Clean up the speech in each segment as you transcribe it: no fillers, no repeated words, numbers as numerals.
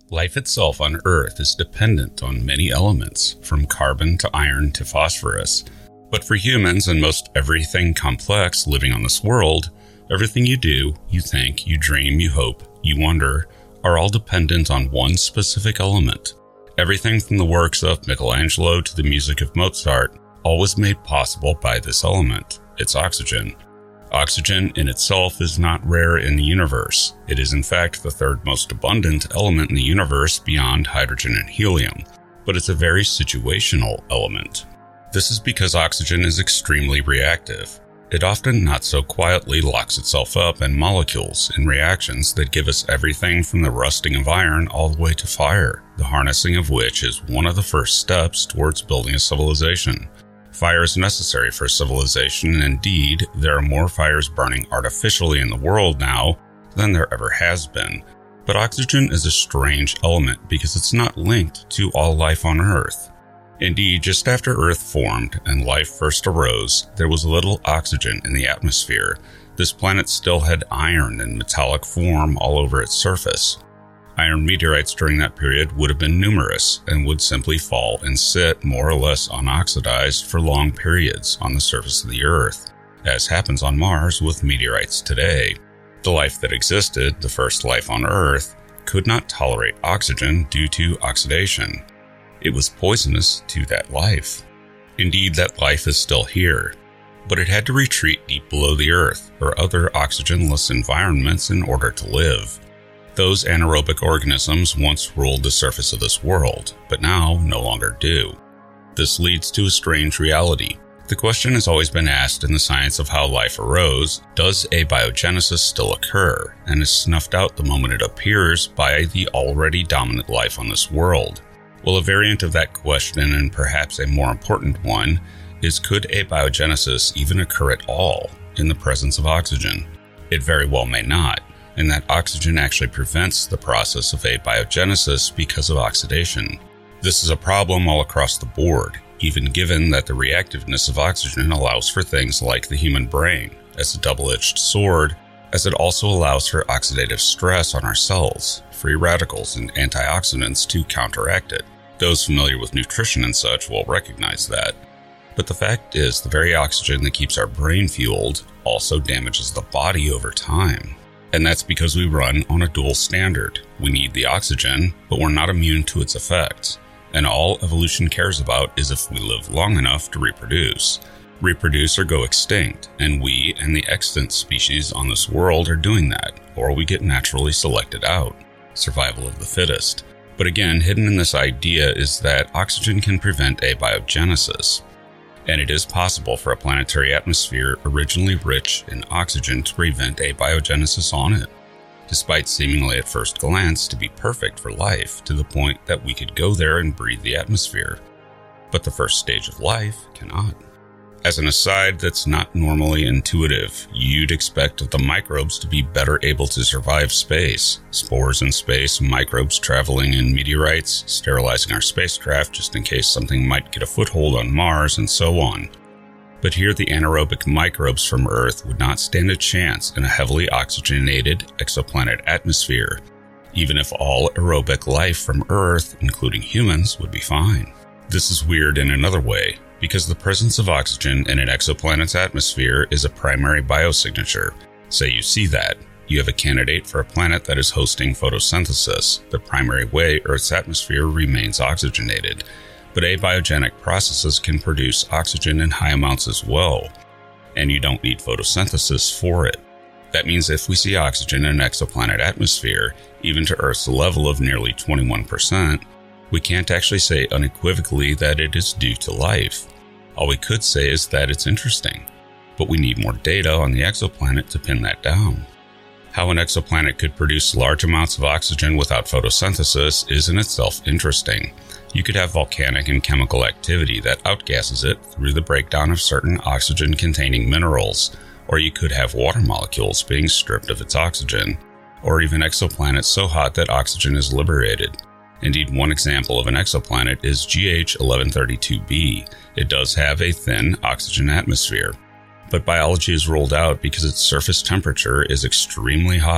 Life itself on Earth is dependent on many elements, from carbon to iron to phosphorus. But for humans and most everything complex living on this world, everything you do, you think, you dream, you hope, you wonder, are all dependent on one specific element. Everything from the works of Michelangelo to the music of Mozart, all was made possible by this element. It's oxygen. Oxygen in itself is not rare in the universe. It is in fact the third most abundant element in the universe beyond hydrogen and helium, but it's a very situational element. This is because oxygen is extremely reactive. It often not so quietly locks itself up in molecules in reactions that give us everything from the rusting of iron all the way to fire, the harnessing of which is one of the first steps towards building a civilization. Fire is necessary for civilization, and indeed, there are more fires burning artificially in the world now than there ever has been. But oxygen is a strange element because it's not linked to all life on Earth. Indeed, just after Earth formed and life first arose, there was little oxygen in the atmosphere. This planet still had iron in metallic form all over its surface. Iron meteorites during that period would have been numerous and would simply fall and sit more or less unoxidized for long periods on the surface of the Earth, as happens on Mars with meteorites today. The life that existed, the first life on Earth, could not tolerate oxygen due to oxidation. It was poisonous to that life. Indeed, that life is still here, but it had to retreat deep below the Earth or other oxygenless environments in order to live. Those anaerobic organisms once ruled the surface of this world, but now no longer do. This leads to a strange reality. The question has always been asked in the science of how life arose, does abiogenesis still occur, and is snuffed out the moment it appears by the already dominant life on this world? Well, a variant of that question, and perhaps a more important one, is could abiogenesis even occur at all in the presence of oxygen? It very well may not, and that oxygen actually prevents the process of abiogenesis because of oxidation. This is a problem all across the board, even given that the reactiveness of oxygen allows for things like the human brain as a double-edged sword, as it also allows for oxidative stress on our cells, free radicals and antioxidants to counteract it. Those familiar with nutrition and such will recognize that. But the fact is, the very oxygen that keeps our brain fueled also damages the body over time. And that's because we run on a dual standard. We need the oxygen, but we're not immune to its effects. And all evolution cares about is if we live long enough to reproduce. Reproduce or go extinct, and we and the extant species on this world are doing that, or we get naturally selected out. Survival of the fittest. But again, hidden in this idea is that oxygen can prevent abiogenesis. And it is possible for a planetary atmosphere originally rich in oxygen to prevent abiogenesis on it, despite seemingly at first glance to be perfect for life to the point that we could go there and breathe the atmosphere. But the first stage of life cannot. As an aside that's not normally intuitive, you'd expect the microbes to be better able to survive space. Spores in space, microbes traveling in meteorites, sterilizing our spacecraft just in case something might get a foothold on Mars, and so on. But here the anaerobic microbes from Earth would not stand a chance in a heavily oxygenated exoplanet atmosphere, even if all aerobic life from Earth, including humans, would be fine. This is weird in another way, because the presence of oxygen in an exoplanet's atmosphere is a primary biosignature. Say you see that, you have a candidate for a planet that is hosting photosynthesis, the primary way Earth's atmosphere remains oxygenated. But abiogenic processes can produce oxygen in high amounts as well, and you don't need photosynthesis for it. That means if we see oxygen in an exoplanet atmosphere, even to Earth's level of nearly 21%, we can't actually say unequivocally that it is due to life. All we could say is that it's interesting, but we need more data on the exoplanet to pin that down. How an exoplanet could produce large amounts of oxygen without photosynthesis is in itself interesting. You could have volcanic and chemical activity that outgasses it through the breakdown of certain oxygen-containing minerals, or you could have water molecules being stripped of its oxygen, or even exoplanets so hot that oxygen is liberated. Indeed, one example of an exoplanet is GH 1132b. It does have a thin oxygen atmosphere, but biology is ruled out because its surface temperature is extremely hot,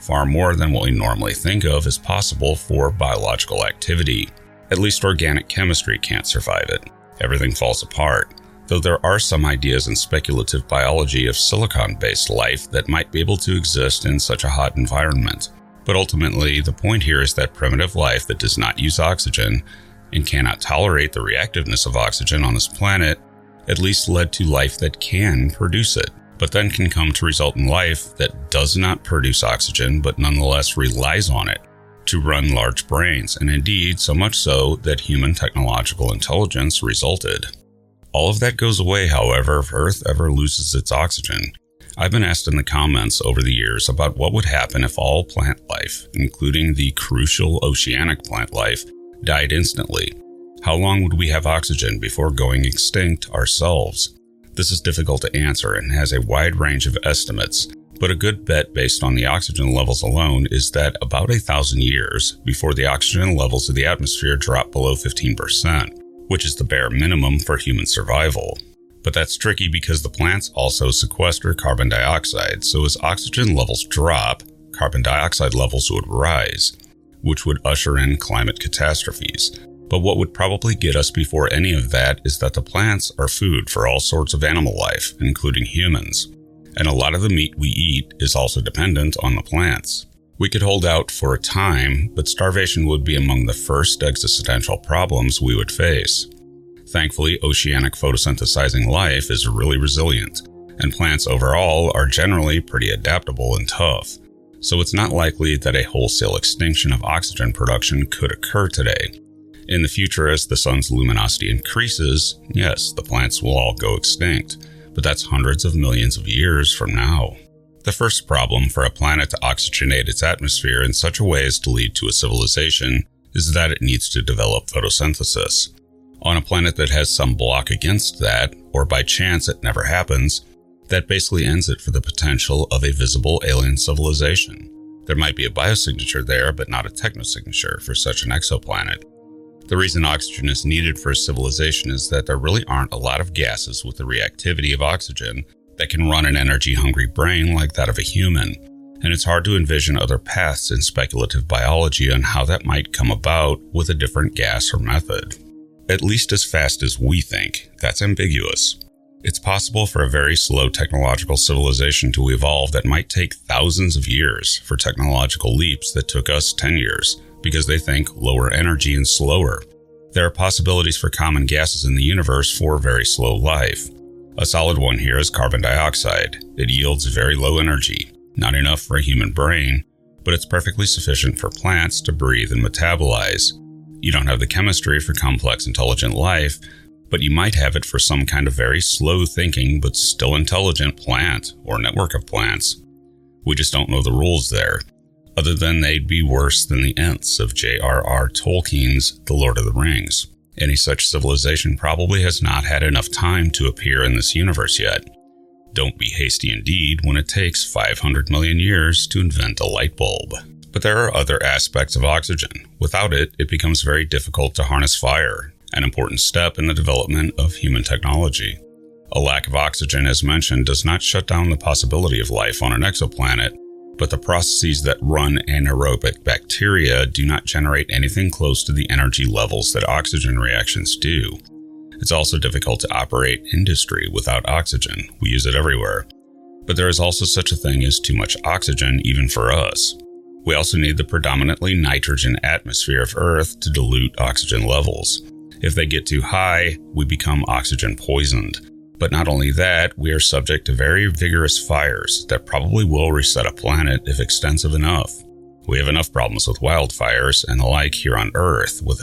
far more than what we normally think of as possible for biological activity. At least organic chemistry can't survive it. Everything falls apart, though there are some ideas in speculative biology of silicon-based life that might be able to exist in such a hot environment. But ultimately, the point here is that primitive life that does not use oxygen and cannot tolerate the reactiveness of oxygen on this planet at least led to life that can produce it, but then can come to result in life that does not produce oxygen but nonetheless relies on it to run large brains, and indeed so much so that human technological intelligence resulted. All of that goes away, however, if Earth ever loses its oxygen. I've been asked in the comments over the years about what would happen if all plant life, including the crucial oceanic plant life, died instantly. How long would we have oxygen before going extinct ourselves? This is difficult to answer and has a wide range of estimates, but a good bet based on the oxygen levels alone is that about 1,000 years before the oxygen levels of the atmosphere drop below 15%, which is the bare minimum for human survival. But that's tricky because the plants also sequester carbon dioxide, so as oxygen levels drop, carbon dioxide levels would rise, which would usher in climate catastrophes. But what would probably get us before any of that is that the plants are food for all sorts of animal life, including humans. And a lot of the meat we eat is also dependent on the plants. We could hold out for a time, but starvation would be among the first existential problems we would face. Thankfully, oceanic photosynthesizing life is really resilient, and plants overall are generally pretty adaptable and tough. So it's not likely that a wholesale extinction of oxygen production could occur today. In the future, as the sun's luminosity increases, yes, the plants will all go extinct, but that's hundreds of millions of years from now. The first problem for a planet to oxygenate its atmosphere in such a way as to lead to a civilization is that it needs to develop photosynthesis. On a planet that has some block against that, or by chance it never happens, that basically ends it for the potential of a visible alien civilization. There might be a biosignature there, but not a technosignature for such an exoplanet. The reason oxygen is needed for a civilization is that there really aren't a lot of gases with the reactivity of oxygen that can run an energy-hungry brain like that of a human, and it's hard to envision other paths in speculative biology on how that might come about with a different gas or method. At least as fast as we think, that's ambiguous. It's possible for a very slow technological civilization to evolve that might take thousands of years for technological leaps that took us 10 years, because they think lower energy and slower. There are possibilities for common gases in the universe for very slow life. A solid one here is carbon dioxide. It yields very low energy, not enough for a human brain, but it's perfectly sufficient for plants to breathe and metabolize. You don't have the chemistry for complex intelligent life, but you might have it for some kind of very slow-thinking but still intelligent plant or network of plants. We just don't know the rules there, other than they'd be worse than the Ents of J.R.R. Tolkien's The Lord of the Rings. Any such civilization probably has not had enough time to appear in this universe yet. Don't be hasty indeed when it takes 500 million years to invent a light bulb. But there are other aspects of oxygen. Without it, it becomes very difficult to harness fire, an important step in the development of human technology. A lack of oxygen, as mentioned, does not shut down the possibility of life on an exoplanet, but the processes that run anaerobic bacteria do not generate anything close to the energy levels that oxygen reactions do. It's also difficult to operate industry without oxygen. We use it everywhere. But there is also such a thing as too much oxygen even for us. We also need the predominantly nitrogen atmosphere of Earth to dilute oxygen levels. If they get too high, we become oxygen poisoned. But not only that, we are subject to very vigorous fires that probably will reset a planet if extensive enough. We have enough problems with wildfires and the like here on Earth with a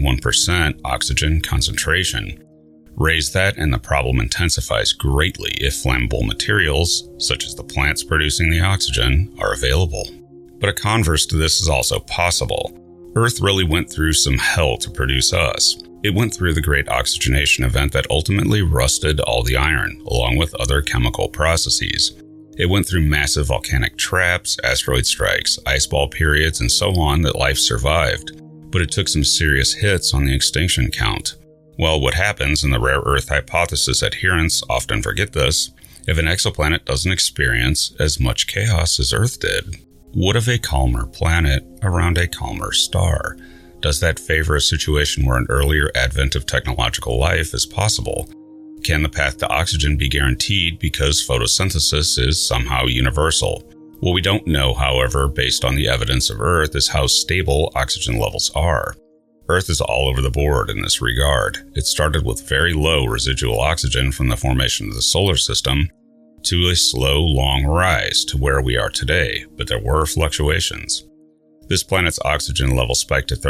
21% oxygen concentration. Raise that and the problem intensifies greatly if flammable materials, such as the plants producing the oxygen, are available. But a converse to this is also possible. Earth really went through some hell to produce us. It went through the great oxygenation event that ultimately rusted all the iron, along with other chemical processes. It went through massive volcanic traps, asteroid strikes, iceball periods, and so on that life survived, but it took some serious hits on the extinction count. Well, what happens, and the rare Earth hypothesis adherents often forget this, if an exoplanet doesn't experience as much chaos as Earth did? What of a calmer planet around a calmer star? Does that favor a situation where an earlier advent of technological life is possible? Can the path to oxygen be guaranteed because photosynthesis is somehow universal? What we don't know, however, based on the evidence of Earth, is how stable oxygen levels are. Earth is all over the board in this regard. It started with very low residual oxygen from the formation of the solar system to a slow, long rise to where we are today, but there were fluctuations. This planet's oxygen level spiked to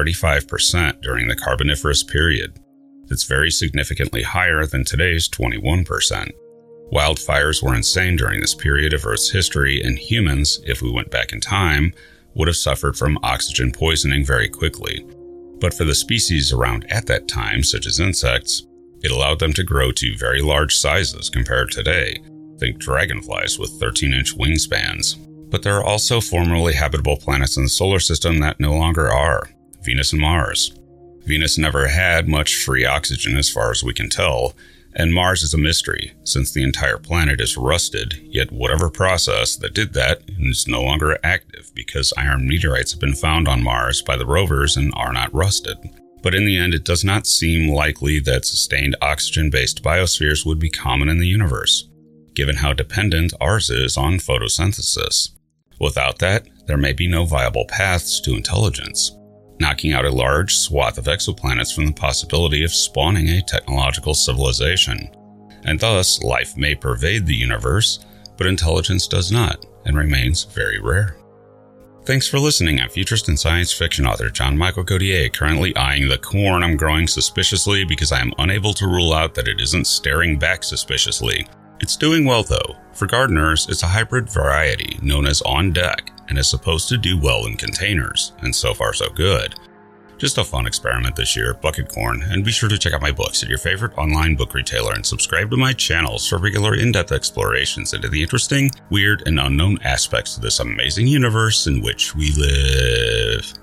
35% during the Carboniferous period. That's very significantly higher than today's 21%. Wildfires were insane during this period of Earth's history, and humans, if we went back in time, would have suffered from oxygen poisoning very quickly. But for the species around at that time, such as insects, it allowed them to grow to very large sizes compared to today. Think dragonflies with 13-inch wingspans. But there are also formerly habitable planets in the solar system that no longer are: Venus and Mars. Venus never had much free oxygen as far as we can tell, and Mars is a mystery since the entire planet is rusted, yet whatever process that did that is no longer active because iron meteorites have been found on Mars by the rovers and are not rusted. But in the end, it does not seem likely that sustained oxygen-based biospheres would be common in the universe, given how dependent ours is on photosynthesis. Without that, there may be no viable paths to intelligence, knocking out a large swath of exoplanets from the possibility of spawning a technological civilization. And thus, life may pervade the universe, but intelligence does not, and remains very rare. Thanks for listening. I'm futurist and science fiction author John Michael Codier, currently eyeing the corn I'm growing suspiciously because I am unable to rule out that it isn't staring back suspiciously. It's doing well though. For gardeners, it's a hybrid variety known as On Deck and is supposed to do well in containers, and so far so good. Just a fun experiment this year, bucket corn, and be sure to check out my books at your favorite online book retailer and subscribe to my channels for regular in-depth explorations into the interesting, weird, and unknown aspects of this amazing universe in which we live.